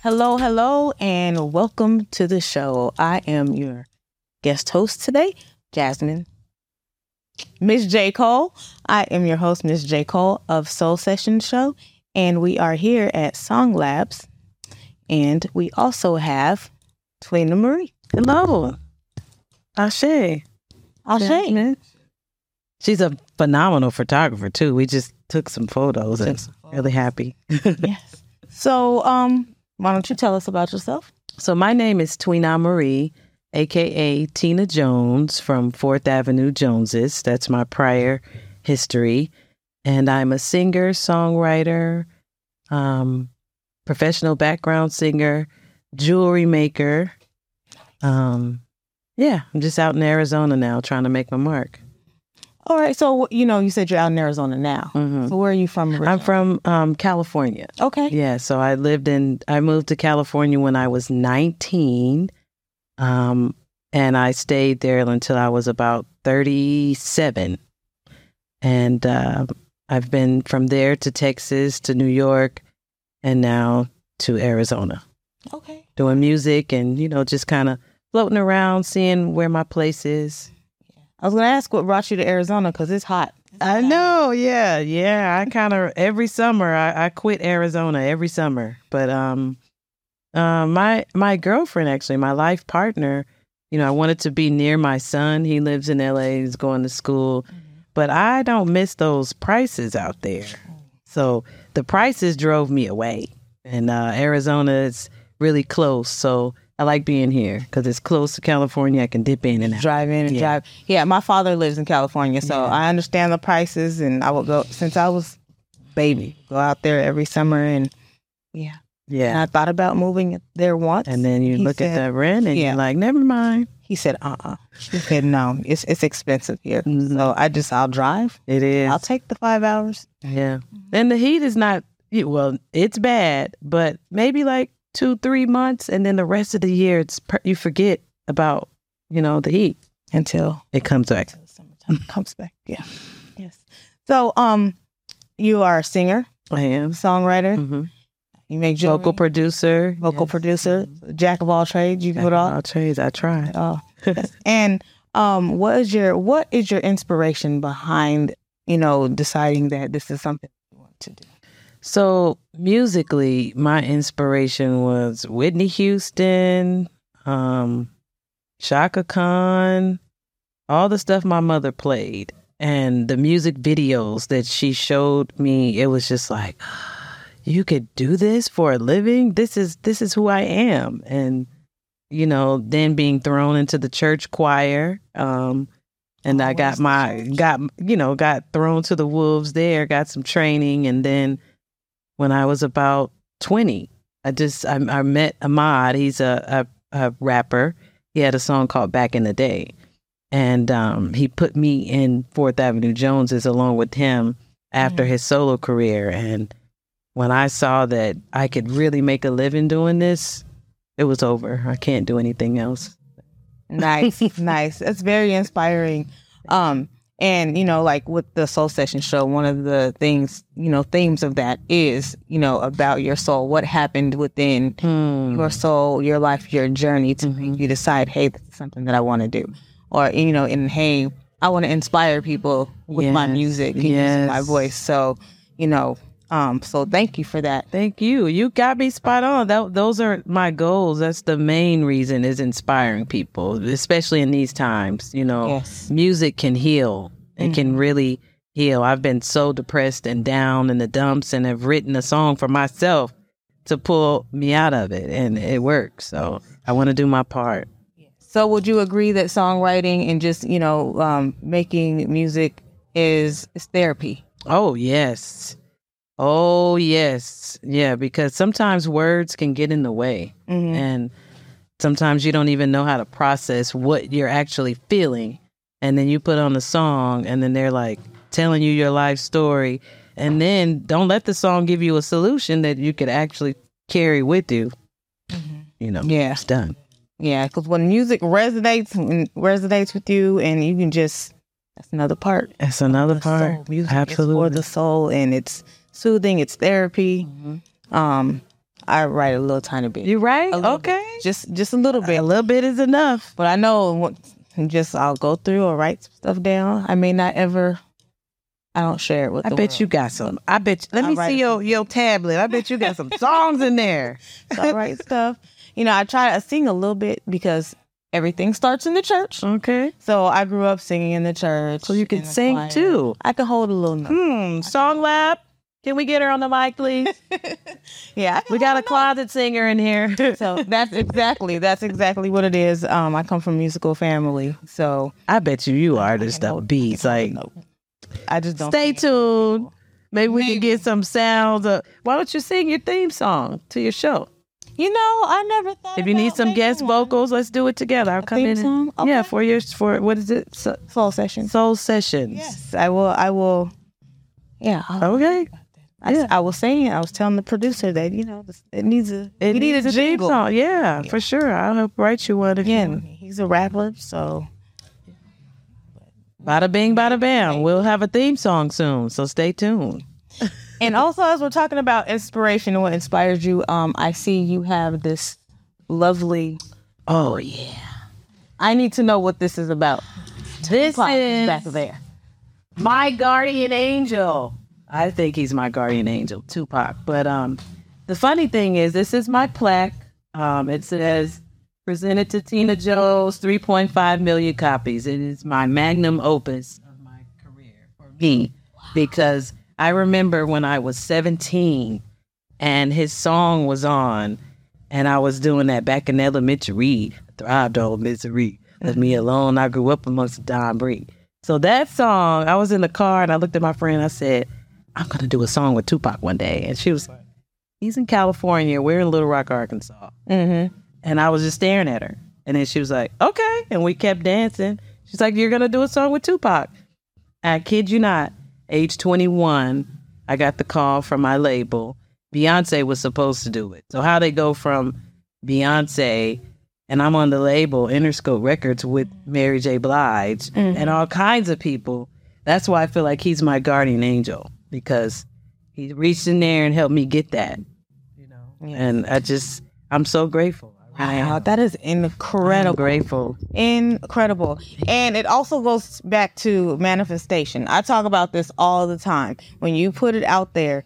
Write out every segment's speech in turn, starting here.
Hello, hello, and welcome to the show. I am your guest host today, Jasmine. Miss J. Cole. I am your host, Miss J. Cole of Soul Session Show, and we are here at Song Labs, and we also have Twina Marie. Hello. Ashe. Ashe. She's a phenomenal photographer, too. We just took some photos and really happy. Yes. So, why don't you tell us about yourself? So my name is Twina Marie, a.k.a. Tina Jones from 4th Avenue Joneses. That's my prior history. And I'm a singer, songwriter, professional background singer, jewelry maker. I'm just out in Arizona now trying to make my mark. All right. So, you said you're out in Arizona now. Mm-hmm. So where are you from originally? I'm from California. Okay. Yeah. So I moved to California when I was 19. And I stayed there until I was about 37. And I've been from there to Texas, to New York, and now to Arizona. Okay. Doing music and, just kind of floating around, seeing where my place is. I was going to ask what brought you to Arizona because it's hot. I know. Yeah. I kind of, every summer, I quit Arizona every summer. But my girlfriend, actually, my life partner, I wanted to be near my son. He lives in LA. He's going to school. Mm-hmm. But I don't miss those prices out there. So the prices drove me away. And Arizona is really close. So I like being here because it's close to California. I can dip in and out. Drive in and drive. Yeah, my father lives in California, so I understand the prices. And I would go, since I was baby, go out there every summer. And yeah. And I thought about moving there once. And then you look at the rent and you're like, never mind. He said, He said, no, it's expensive here. Mm-hmm. So I'll drive. It is. I'll take the 5 hours. Yeah. And the heat is not, it's bad, but maybe like 2-3 months, and then the rest of the year, you forget about, the heat until it comes back. Until the summertime comes back. Yeah. Yes. So, you are a singer. I am. Songwriter. Mm-hmm. You make jewelry. Vocal producer, jack of all trades. You put all trades. I try. Oh, yes. And what is your inspiration behind deciding that this is something you want to do? So musically, my inspiration was Whitney Houston, Chaka Khan, all the stuff my mother played, and the music videos that she showed me. It was just like, you could do this for a living. This is who I am. And, then being thrown into the church choir. And I got thrown to the wolves there, got some training. And then when I was about 20, I met Ahmad. He's a rapper. He had a song called Back in the Day. And he put me in 4th Avenue Joneses along with him after his solo career. And when I saw that I could really make a living doing this, it was over. I can't do anything else. Nice, nice. That's very inspiring. And, like with the Soul Session Show, one of the things, themes of that is, about your soul, what happened within your soul, your life, your journey to make you decide, hey, this is something that I want to do. Or, and hey, I want to inspire people with my music and using my voice. So, so thank you for that. Thank you. You got me spot on. Those are my goals. That's the main reason, is inspiring people, especially in these times. Music can heal. It can really heal. I've been so depressed and down in the dumps and have written a song for myself to pull me out of it. And it works. So I want to do my part. So would you agree that songwriting and just, making music is therapy? Oh, yes. Oh, yes. Yeah, because sometimes words can get in the way. Mm-hmm. And sometimes you don't even know how to process what you're actually feeling. And then you put on a song and then they're like telling you your life story. And then don't let the song give you a solution that you could actually carry with you. Mm-hmm. It's done. Yeah, because when music resonates with you, and you can just, that's another part. That's another part. Soul. Music Absolutely. is for the soul, and it's soothing. It's therapy. Mm-hmm. I write a little tiny bit. You write? Okay. Bit. Just a little bit. A little bit is enough. But I know I'll go through or write stuff down. I may not ever. I don't share it with the world. You got some. Let me see your tablet. I bet you got some songs in there. So I write stuff. I sing a little bit because everything starts in the church. Okay. So I grew up singing in the church. So you can sing too. I can hold a little note. Song lab. Can we get her on the mic, please? Yeah. We got a closet singer in here. So that's exactly what it is. I come from a musical family. So I bet you are the stuff beats. Like, I just don't. Stay tuned. Maybe we can get some sounds. Why don't you sing your theme song to your show? I never thought. If you need some guest vocals, let's do it together. I'll come in. Song? Okay. Yeah, for what is it? Soul Sessions. Soul Sessions. Yes, I will. Yeah. Okay. I was saying, I was telling the producer that it needs a jingle song. Yeah, for sure. I'll help write you one again. He's a rapper, so. Bada bing, bada bam. We'll have a theme song soon, so stay tuned. And also, as we're talking about inspiration and what inspires you, I see you have this lovely. Oh yeah. I need to know what this is about. This is back there. My guardian angel. I think he's my guardian angel, Tupac. But the funny thing is, this is my plaque. It says, presented to Tina Jones, 3.5 million copies. It is my magnum opus of my career for me. Because I remember when I was 17 and his song was on, and I was doing that back in elementary. Thrived on misery. Left me alone. I grew up amongst Don Bree. So that song, I was in the car and I looked at my friend. I said, I'm going to do a song with Tupac one day. And she was like, he's in California. We're in Little Rock, Arkansas. Mm-hmm. And I was just staring at her. And then she was like, okay. And we kept dancing. She's like, you're going to do a song with Tupac. I kid you not, age 21, I got the call from my label. Beyonce was supposed to do it. So how they go from Beyonce, and I'm on the label Interscope Records with Mary J. Blige and all kinds of people. That's why I feel like he's my guardian angel, because he reached in there and helped me get that. Yes. And I'm so grateful. Wow, that is incredible. I'm grateful. Incredible. And it also goes back to manifestation. I talk about this all the time. When you put it out there,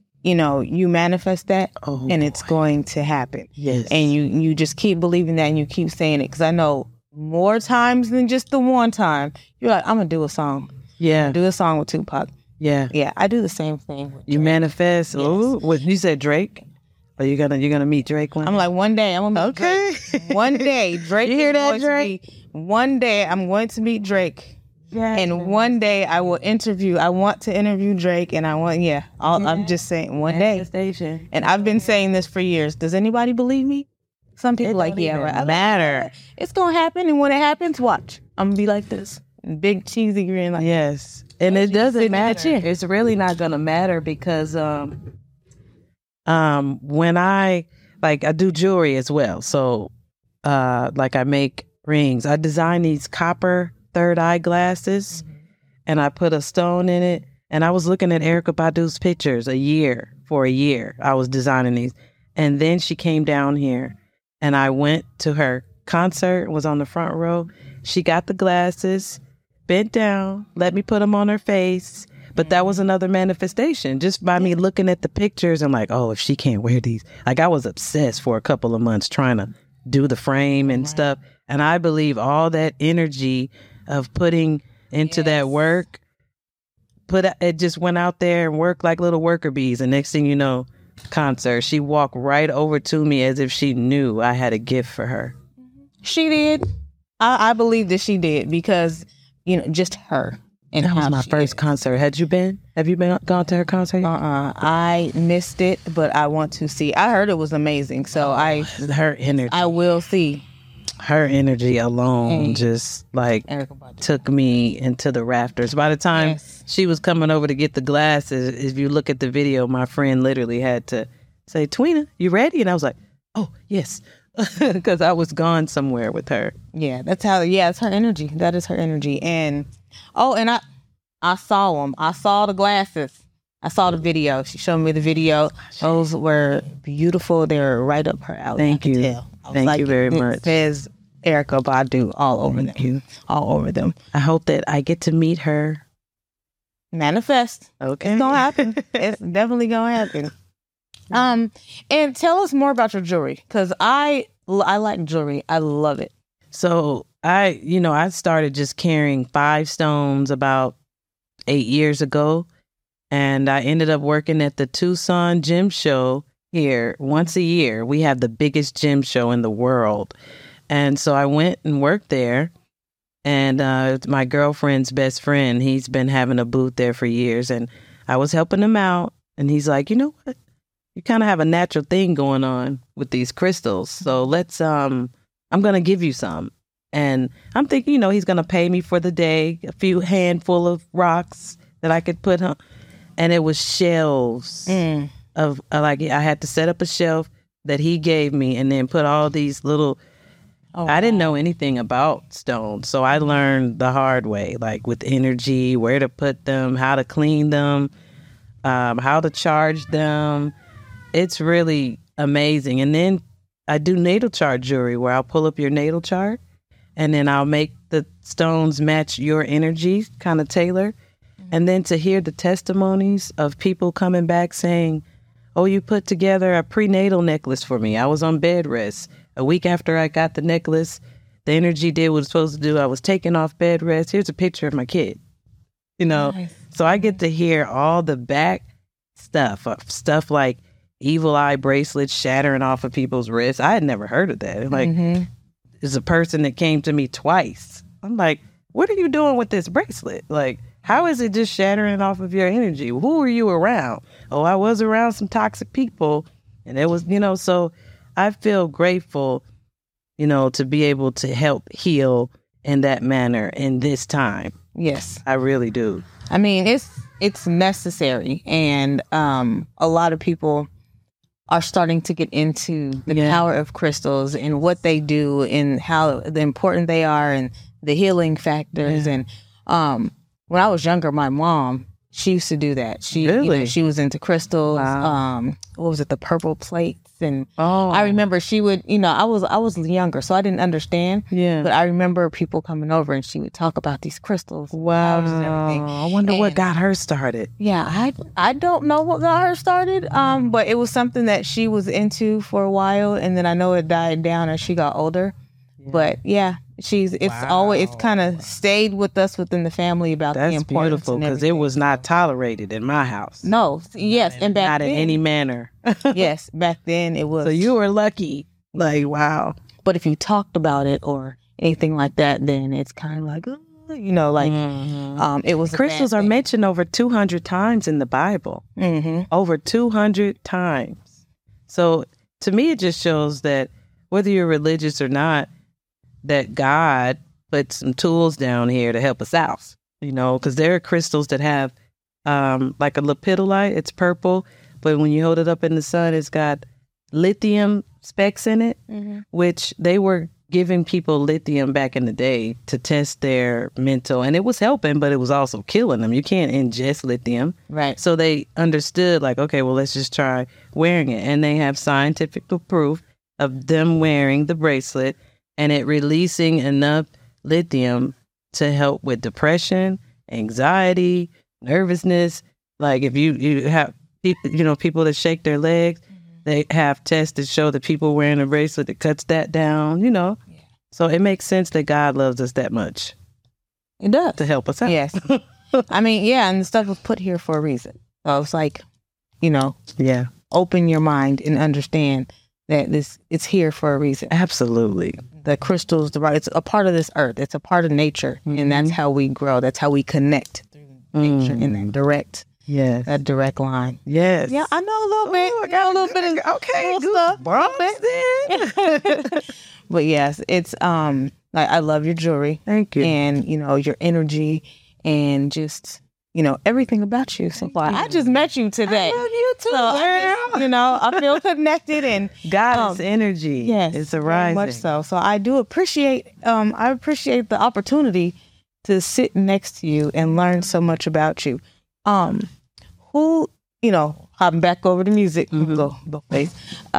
you manifest that and it's going to happen. Yes. And you just keep believing that and you keep saying it. Because I know more times than just the one time, you're like, I'm going to do a song. Yeah. Do a song with Tupac. Yeah. Yeah, I do the same thing. You manifest. Yes. Ooh, what you said, Drake? Are you gonna meet Drake one day? I'm like, one day I'm gonna meet Drake. One day, Drake. You hear that, Drake? One day I'm going to meet Drake. Yes. And one day I want to interview Drake, and I'm just saying one day. And I've been saying this for years. Does anybody believe me? Some people right. Matter. It's gonna happen, and when it happens, watch. I'm gonna be like this, big cheesy grin. Like, yes, and it doesn't matter. It's really not gonna matter because when I do jewelry as well. So I make rings. I design these copper third eye glasses and I put a stone in it. And I was looking at Erykah Badu's pictures for a year. I was designing these. And then she came down here and I went to her concert, was on the front row. She got the glasses, bent down, let me put them on her face. But that was another manifestation just by me looking at the pictures and like, oh, if she can't wear these. Like I was obsessed for a couple of months trying to do the frame and stuff. And I believe all that energy of putting into that work, it just went out there and worked like little worker bees. And next thing you know, concert, she walked right over to me as if she knew I had a gift for her. She did. I believe that she did because, just her. And that was my first concert. Have you been gone to her concert? I missed it, but I want to see. I heard it was amazing. So her energy. I will see. Her energy alone just took me into the rafters. By the time she was coming over to get the glasses, if you look at the video, my friend literally had to say, "Twina, you ready?" And I was like, "Oh, yes." Because I was gone somewhere with her. Yeah, that's how. Yeah, it's her energy. That is her energy. And I saw them. I saw the glasses. I saw the video. She showed me the video. Those were beautiful. They were right up her alley. Thank you. Thank you very much. It says Erykah Badu all over them. All over them. I hope that I get to meet her. Manifest. Okay. It's gonna happen. It's definitely gonna happen. And tell us more about your jewelry, because I like jewelry. I love it. So I started just carrying 5 stones about 8 years ago, and I ended up working at the Tucson Gem Show here once a year. We have the biggest gem show in the world, and so I went and worked there. And my girlfriend's best friend, he's been having a booth there for years, and I was helping him out. And he's like, you know what? You kind of have a natural thing going on with these crystals. So let's, I'm going to give you some. And I'm thinking, he's going to pay me for the day, a few handful of rocks that I could put on. And it was shelves of, I had to set up a shelf that he gave me and then put all these little, I didn't know anything about stones. So I learned the hard way, like with energy, where to put them, how to clean them, how to charge them. It's really amazing. And then I do natal chart jewelry where I'll pull up your natal chart and then I'll make the stones match your energy, kind of tailor. And then to hear the testimonies of people coming back saying, oh, you put together a prenatal necklace for me. I was on bed rest. A week after I got the necklace, the energy did what it was supposed to do. I was taken off bed rest. Here's a picture of my kid. Nice. So I get to hear all the back stuff like evil eye bracelets shattering off of people's wrists. I had never heard of that. There's a person that came to me twice. I'm like, what are you doing with this bracelet? Like, how is it just shattering off of your energy? Who are you around? Oh, I was around some toxic people. And it was, so I feel grateful, to be able to help heal in that manner in this time. Yes. I really do. I mean, it's necessary. And a lot of people are starting to get into the power of crystals and what they do and how important they are and the healing factors. And when I was younger, my mom, she used to do that. She really? She was into crystals. Wow. What was it? The purple plates. And I remember she would, I was younger, so I didn't understand. Yeah. But I remember people coming over and she would talk about these crystals. Wow. And everything. I wonder what got her started. Yeah, I don't know what got her started. But it was something that she was into for a while, and then I know it died down as she got older. Yeah. But yeah, it's kind of stayed with us within the family about the importance. That's beautiful, because it was not tolerated in my house. No, yes, and back not then, in any manner. Yes, back then it was. So you were lucky. Like, wow. But if you talked about it or anything like that, then it's kind of like, it was. Crystals are mentioned over 200 times in the Bible. Mm-hmm. Over 200 times. So to me, it just shows that whether you're religious or not, that God put some tools down here to help us out, because there are crystals that have like a lepidolite. It's purple, but when you hold it up in the sun, it's got lithium specks in it, which they were giving people lithium back in the day to test their mental, and it was helping, but it was also killing them. You can't ingest lithium. Right. So they understood, like, okay, well, let's just try wearing it. And they have scientific proof of them wearing the bracelet and it releasing enough lithium to help with depression, anxiety, nervousness. Like if you have people that shake their legs, they have tests that show that people wearing a bracelet that cuts that down, Yeah. So it makes sense that God loves us that much. It does. To help us out. Yes. I mean, and the stuff was put here for a reason. So it's like, Yeah. Open your mind and understand that it's here for a reason. Absolutely. The crystals, it's a part of this earth. It's a part of nature. And that's how we grow. That's how we connect through nature in that direct. Yes. That direct line. Yes. Yeah, I know a little bit. I got a little bit of stuff. But yes, it's I love your jewelry. Thank you. And your energy and just everything about you so far. I just met you today. I love you too. So I feel connected and God's energy. Yes, it's arising. Very much so. So I do appreciate the opportunity to sit next to you and learn so much about you. who, hopping back over to music, go face.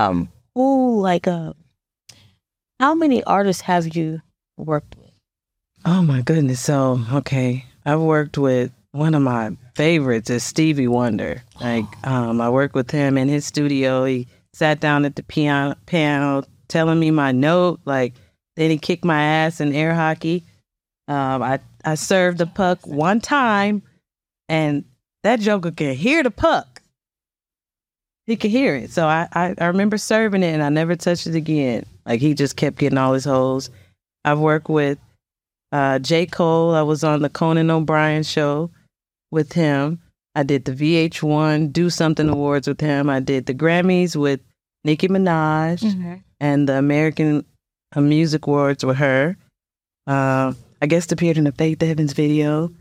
How many artists have you worked with? Oh my goodness. So, okay. I've worked with one of my favorites is Stevie Wonder. I worked with him in his studio. He sat down at the piano telling me my note. Then he kicked my ass in air hockey. I served the puck one time, and that joker can hear the puck. He could hear it. So I remember serving it, and I never touched it again. He just kept getting all his holes. I've worked with J. Cole. I was on the Conan O'Brien show with him. I did the VH1 Do Something Awards with him. I did the Grammys with Nicki Minaj and the American Music Awards with her. I guest appeared in the Faith Evans video.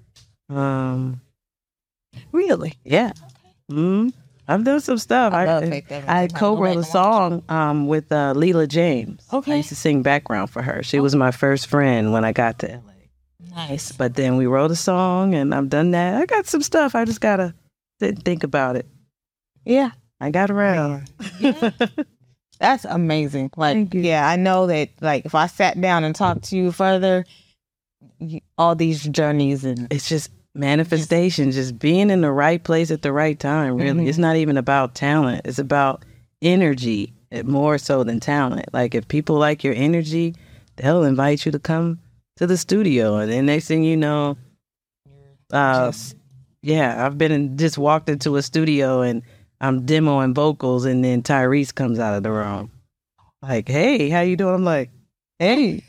Really? Yeah. I've done some stuff. I love Faith Evans. I co-wrote a song with Leela James. Okay. I used to sing background for her. She was my first friend when I got to LA. Nice. But then we wrote a song, and I've done that. I got some stuff. I just gotta think about it. Yeah. I got around. Yeah. That's amazing. Thank you. Yeah, I know that if I sat down and talked to you further, all these journeys and it's just manifestation, just being in the right place at the right time, really. It's not even about talent. It's about energy more so than talent. If people like your energy, they'll invite you to come to the studio. And then next thing you know, I've just walked into a studio and I'm demoing vocals, and then Tyrese comes out of the room. Hey, how you doing? I'm like, hey.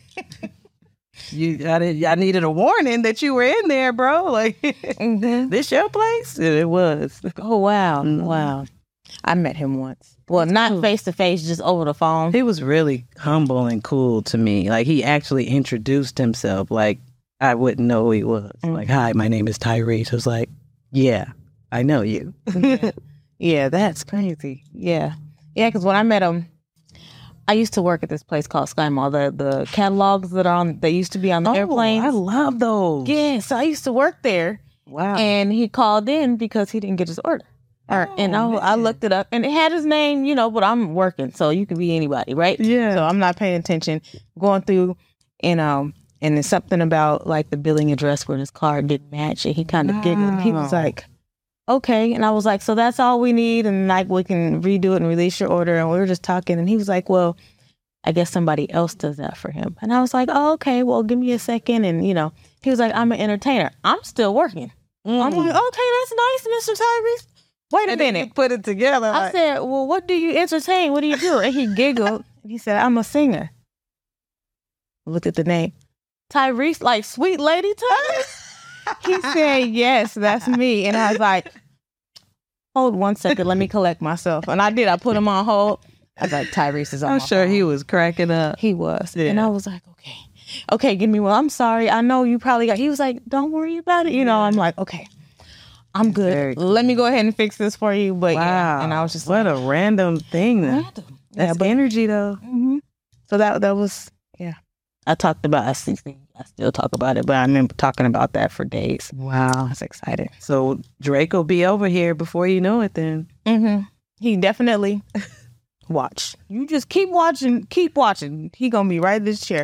I needed a warning that you were in there, bro. This your place? And it was. Oh, wow. Wow. I met him once. Well, not face to face, just over the phone. He was really humble and cool to me. He actually introduced himself. I wouldn't know who he was. Hi, my name is Tyrese. I was like, yeah, I know you. Yeah, that's crazy. Yeah. Yeah, because when I met him, I used to work at this place called Sky Mall. The catalogs that used to be on the airplanes. I love those. Yeah, so I used to work there. Wow. And he called in because he didn't get his order. And I looked it up, and it had his name, but I'm working, so you could be anybody, right? Yeah. So I'm not paying attention, going through, and there's something about the billing address where his card didn't match, and he kind of giggled. He was like, okay. And I was like, so that's all we need, and we can redo it and release your order. And we were just talking, and he was like, well, I guess somebody else does that for him. And I was like, oh, okay, well, give me a second. And, he was like, I'm an entertainer. I'm still working. I'm like, okay, that's nice, Mr. Tyrese. Wait a minute. You put it together. I said, well, what do you entertain? What do you do? And he giggled. He said, I'm a singer. I looked at the name. Tyrese, Sweet Lady Tyrese? He said, yes, that's me. And I was like, hold 1 second. Let me collect myself. And I did. I put him on hold. I was like, Tyrese is on I'm my sure phone. he was cracking up. He was. Yeah. And I was like, okay, give me one. I'm sorry. I know you probably got. He was like, don't worry about it. I'm like, okay, I'm good. Very cool. Let me go ahead and fix this for you. But wow. yeah. And I was just what a random thing. random. That's energy, though. Mm-hmm. So that was, yeah. I talked about SCC. I still talk about it, but I remember talking about that for days. Wow. I was excited. So Drake will be over here before you know it then. Mm-hmm. He definitely watch. You just keep watching. He gonna be right in this chair.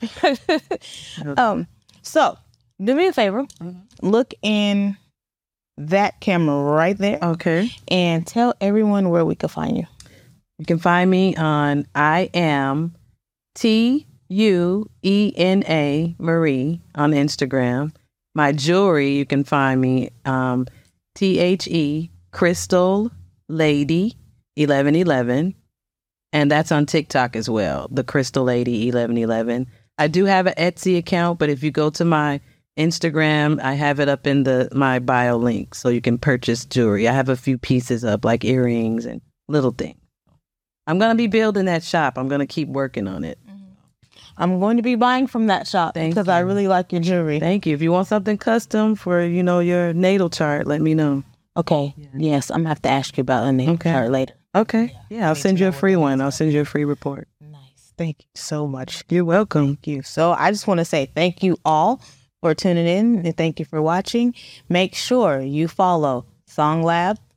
So do me a favor. Look in that camera right there. Okay. And tell everyone where we can find you. You can find me on I am TUENA Marie on Instagram. My jewelry, you can find me THE Crystal Lady 1111. And that's on TikTok as well, the Crystal Lady 1111. I do have an Etsy account, but if you go to my Instagram, I have it up in my bio link, so you can purchase jewelry. I have a few pieces up, like earrings and little things. I'm going to be building that shop. I'm going to keep working on it. I'm going to be buying from that shop because I really like your jewelry. Thank you. If you want something custom for, your natal chart, let me know. Okay. Yeah. Yes, I'm going to have to ask you about a natal chart later. Okay. Yeah, I'll send you a free one. I'll send you a free report. Nice. Thank you so much. You're welcome. Thank you. So I just want to say thank you all for tuning in and thank you for watching. Make sure you follow Song Lab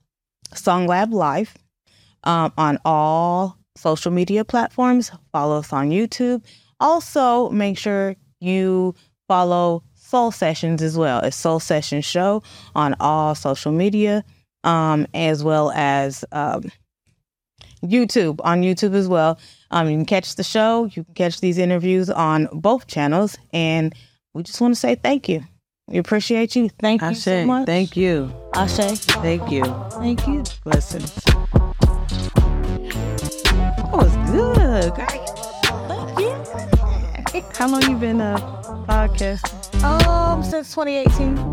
Song Lab Life on all social media platforms. Follow us on YouTube. Also, make sure you follow Soul Sessions as well. It's Soul Sessions Show on all social media, as well as YouTube, on YouTube as well. You can catch the show. You can catch these interviews on both channels. And we just want to say thank you. We appreciate you. Thank you so much. Thank you. Ashe. Thank you. Thank you. Blessings. That was good. Great. Thank you. How long you been podcasting? Since 2018.